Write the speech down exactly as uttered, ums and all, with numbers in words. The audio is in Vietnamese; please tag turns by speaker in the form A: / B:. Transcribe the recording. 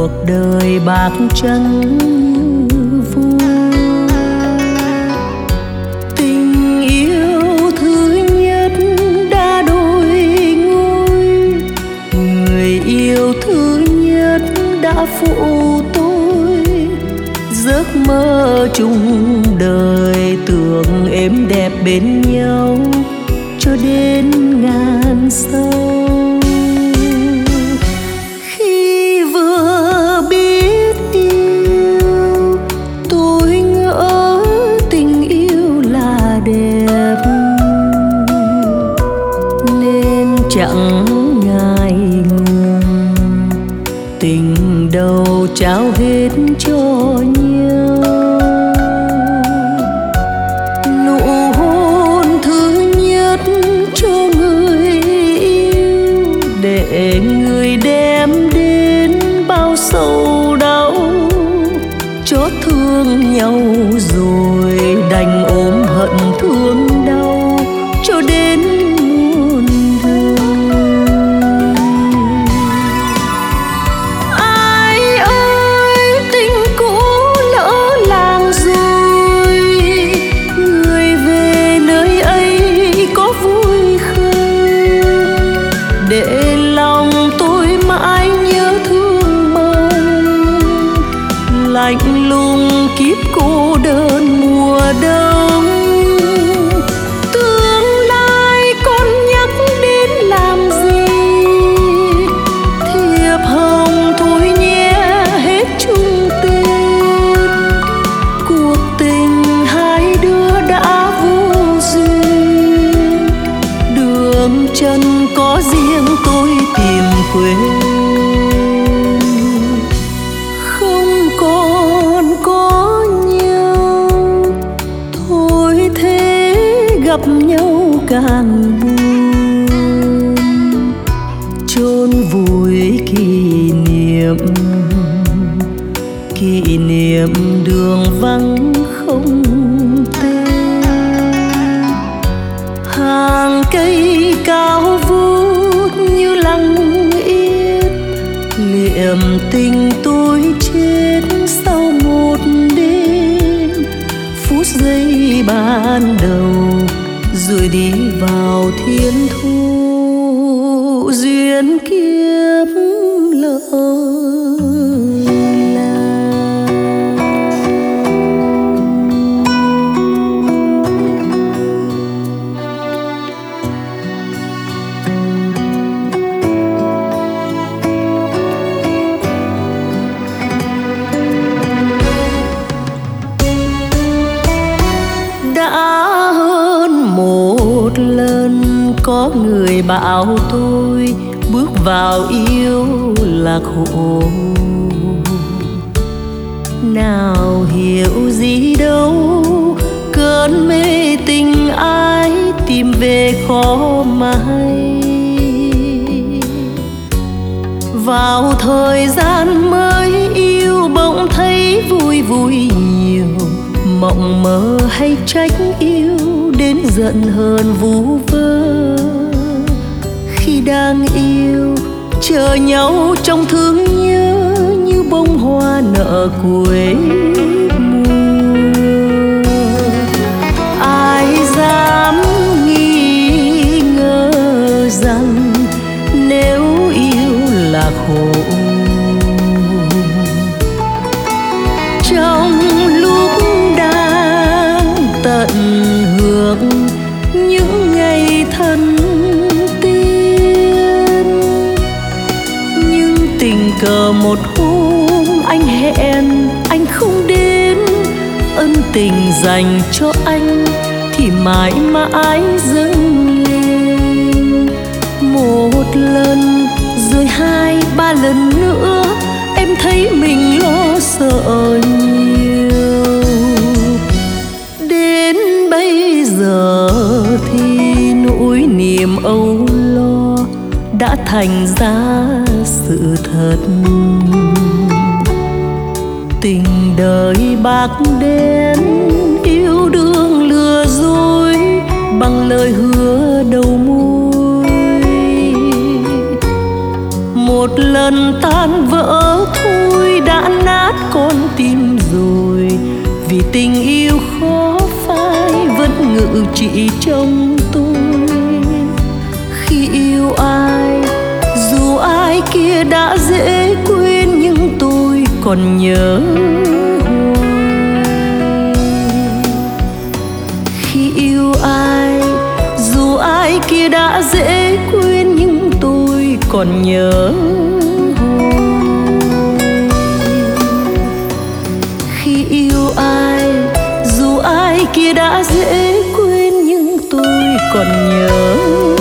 A: cuộc đời bạc trắng như vui. Tình yêu thứ nhất đã đổi ngôi, người yêu thứ nhất đã phụ tôi. Giấc mơ chung đời tưởng êm đẹp bên nhau cho đến ngàn sau. Khi vừa biết yêu tôi ngỡ tình yêu là đẹp, nên chẳng ngại ngùng tình đầu trao hết cho nhau. Nụ hôn thứ nhất cho người yêu, để người đem đến bao sầu đau. Chót thương nhau rồi đành ôm hận thương đau cho đến muôn đời. Ai ơi tình cũ lỡ làng rồi, người về nơi ấy có vui không? Để lòng tôi mãi nhớ thương mong, lạnh lùng kiếp cô đơn mùa đông. Tương lai con nhắc đến làm gì, thiệp hồng thôi nhé hết chung tên. Cuộc tình hai đứa đã vô duyên, đường chân có riêng tôi tìm quên. Không còn có nhau, thôi thế gặp nhau càng buồn. Chôn vùi kỷ niệm, kỷ niệm đường vắng không tên. Hàng cây cao vút như lặng yên, liệm tình tôi chết sau một đêm. Phút giây ban đầu rồi đi vào thiên thu, duyên kiếp lỡ có người bảo tôi bước vào yêu là khổ. Nào hiểu gì đâu cơn mê tình ai tìm về khó mà hay. Vào thời gian mới yêu bỗng thấy vui vui nhiều, mộng mơ hay trách yêu đến giận hờn vu vơ. Khi đang yêu chờ nhau trong thương nhớ, như bông hoa nở cuối mùa. Ai dám nghi ngờ rằng nếu yêu là khổ. Trong lúc đang tận hưởng những ngày thân tiên, nhưng tình cờ một hôm anh hẹn anh không đến. Ân tình dành cho anh thì mãi mãi dâng lên. Một lần rồi hai ba lần nữa em thấy mình lo sợ nhiều. Đến bây giờ thì nỗi niềm âu lo đã thành ra sự thật. Tình đời bạc đen yêu đương lừa dối bằng lời hứa đầu môi. Một lần tan vỡ thôi vì tình yêu khó phai vẫn ngự trị trong tôi. Khi yêu ai, dù ai kia đã dễ quên nhưng tôi còn nhớ hoài. Khi yêu ai, dù ai kia đã dễ quên nhưng tôi còn nhớ hoài. Khi yêu ai, dù ai kia đã dễ quên nhưng tôi còn nhớ.